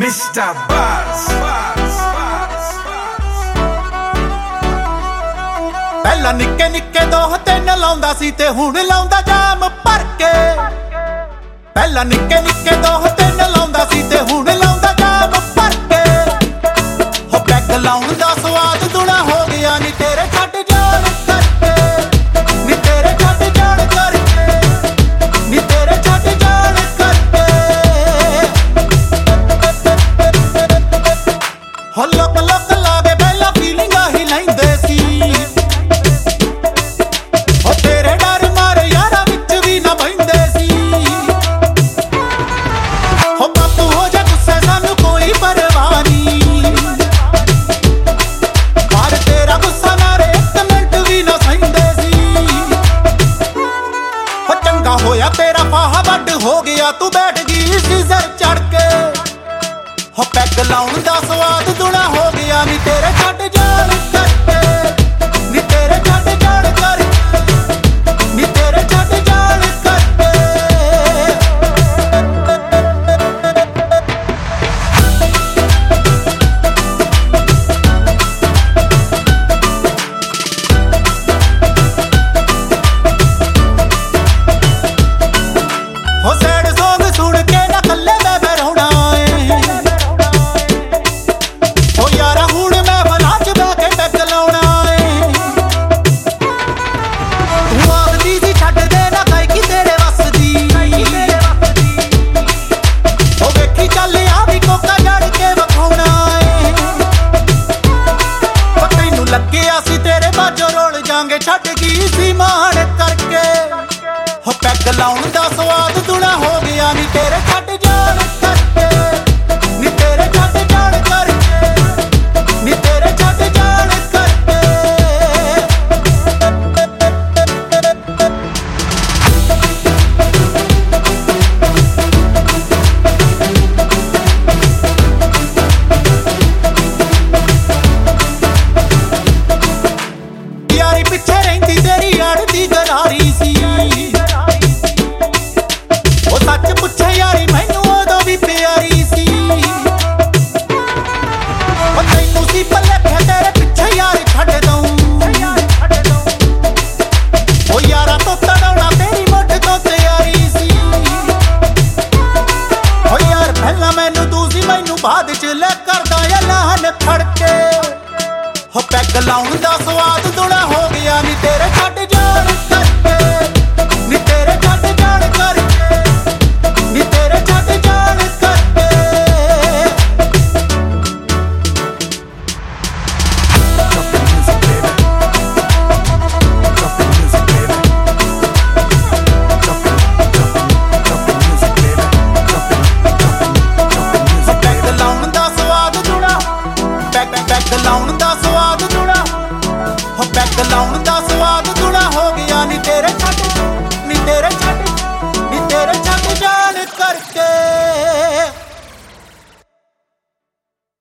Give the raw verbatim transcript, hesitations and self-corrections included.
Mister Buzz ਪਹਿਲਾਂ ਨਿੱਕੇ ਨਿੱਕੇ ਦੋ ਤਿੰਨ ਲਾਉਂਦਾ ਸੀ ਤੇ ਹੁਣ ਲਾਉਂਦਾ ਜਾਮ ਭਰ ਕੇ। ਪਹਿਲਾਂ ਨਿੱਕੇ ਨਿੱਕੇ ਦੋ ਤਿੰਨ ਲਾਉਂਦਾ ਸੀ ਤੇ ਹੁਣ ਲਾਉਂਦਾ ਜਾਮ ਭਰ ਕੇ। ਹੋ ਪੈਗ ਲਾਉਣ ਦਾ ਸਵਾਦ ਦੁਣਾ ਹੋ ਗਿਆ ਨੀ ਤੇਰੇ ਛੱਡ ਜਾਣ ਕਰਕੇ, ਨੀ ਤੇਰੇ ਛੱਡ ਜਾਣ ਕਰਕੇ, ਨੀ ਤੇਰੇ ਛੱਡ ਜਾਣ ਕਰਕੇ। ਹੋ ਲੋਕ ਲੋਕ ਲਾਵੇ ਪਹਿਲਾਂ ਫੀਲਿੰਗਾਂ ਹੀ ਲੈਂਦੇ ਸੀ। ਹੋਇਆ ਤੇਰਾ ਫਾਹਾ ਵੱਡ ਹੋ ਗਿਆ ਤੂੰ ਬੈਠ ਗਈ ਸੀਜ਼ਰ ਚੜ ਕੇ। ਹੋ ਪੈਗ ਲਾਉਣ ਦਾ ਸਵਾਦ ਦੁਣਾ ਹੋ ਗਿਆ ਨੀ ਤੇਰੇ ਛੱਡ ਜਾਣ ਕਰਕੇ, ਨੀ ਤੇਰੇ ਛੱਡ ਜਾਣ ਕਰਕੇ, ਨੀ ਤੇਰੇ ਛੱਡ ਜਾਣ ਕਰਕੇ। ਹੋ ਸੈਡ ਸੌਂਗ ਸੁਣ ਕੇ ਨਾ ਕੱਲੇ ਮੈਂ ਬਹਿਰਾਉਣਾ ਏ। ਹੋ ਯਾਰਾ ਹੁਣ ਮੈਂ ਬਲਾਂ ਚ ਬਹਿ ਕੇ ਪੈਗ ਲਾਉਣਾ ਏ। ਤੂੰ ਆਖਦੀ ਸੀ ਛੱਡ ਦੇ ਨਾ ਗਾਇਕੀ ਤੇਰੇ ਵੱਸ ਦੀ। ਹੋ ਵੇਖੀ ਚੱਲ ਆ ਵੀ ਕੋਕਾ ਜੜ ਕੇ ਵਿਖਾਉਣਾ ਏ। ਹੋ ਤੈਨੂੰ ਲੱਗਿਆ ਸੀ ਤੇਰੇ ਬਾਝੋਂ ਰੋਲ ਜਾਂਗੇ ਛੱਡ ਗਈ ਸੀ ਮਾਣ ਕਰਕੇ। ਹੋ ਪੈਗ ਲਾਉਣ ਦਾ ਸਵਾਦ ਦੁਣਾ ਹੋ ਗਿਆ ਨੀ ਤੇਰੇ ਛੱਡ ਜਾਣ ਕਰਕੇ, ਨੀ ਤੇਰੇ ਛੱਡ ਜਾਣ ਕਰਕੇ, ਨੀ ਤੇਰੇ ਛੱਡ ਜਾਣ ਕਰਕੇ। ਯਾਰੀ ਪਿੱਛੇ ਰਹਿੰਦੀ ਤੇਰੀ ਅੜਦੀ ਗਰਾਰੀ ਸੀ। ਉਹ ਸੱਚ ਪੁੱਛੇ ਯਾਰੀ ਮੈਨੂੰ ਉਦੋਂ ਵੀ ਪਿਆਰੀ ਸੀ। ਉਹ ਤੈਨੂੰ ਸੀ ਭੁਲੇਖੇ ਤੇਰੇ ਪਿੱਛੇ ਯਾਰ ਛੱਡ ਦਊਂ। ਉਹ ਯਾਰਾਂ ਤੋਂ ਤੜਾਉਣਾ ਤੇਰੀ ਮੁੱਢ ਤੋਂ ਤਿਆਰੀ ਸੀ। ਉਹ ਯਾਰ ਪਹਿਲਾਂ ਮੈਨੂੰ ਤੂੰ ਸੀ ਮੈਨੂੰ ਬਾਅਦ ਚ ਲੈ ਕਰਦਾ ਐਲਾਨ ਖੜ ਕੇ। ਹੋ ਪੈਗ ਲਾਉਣ ਦਾ ਸਵਾਦ ਦੁਣਾ ਹੋ ਗਿਆ ਨੀ ਤੇਰੇ ਛੱਡ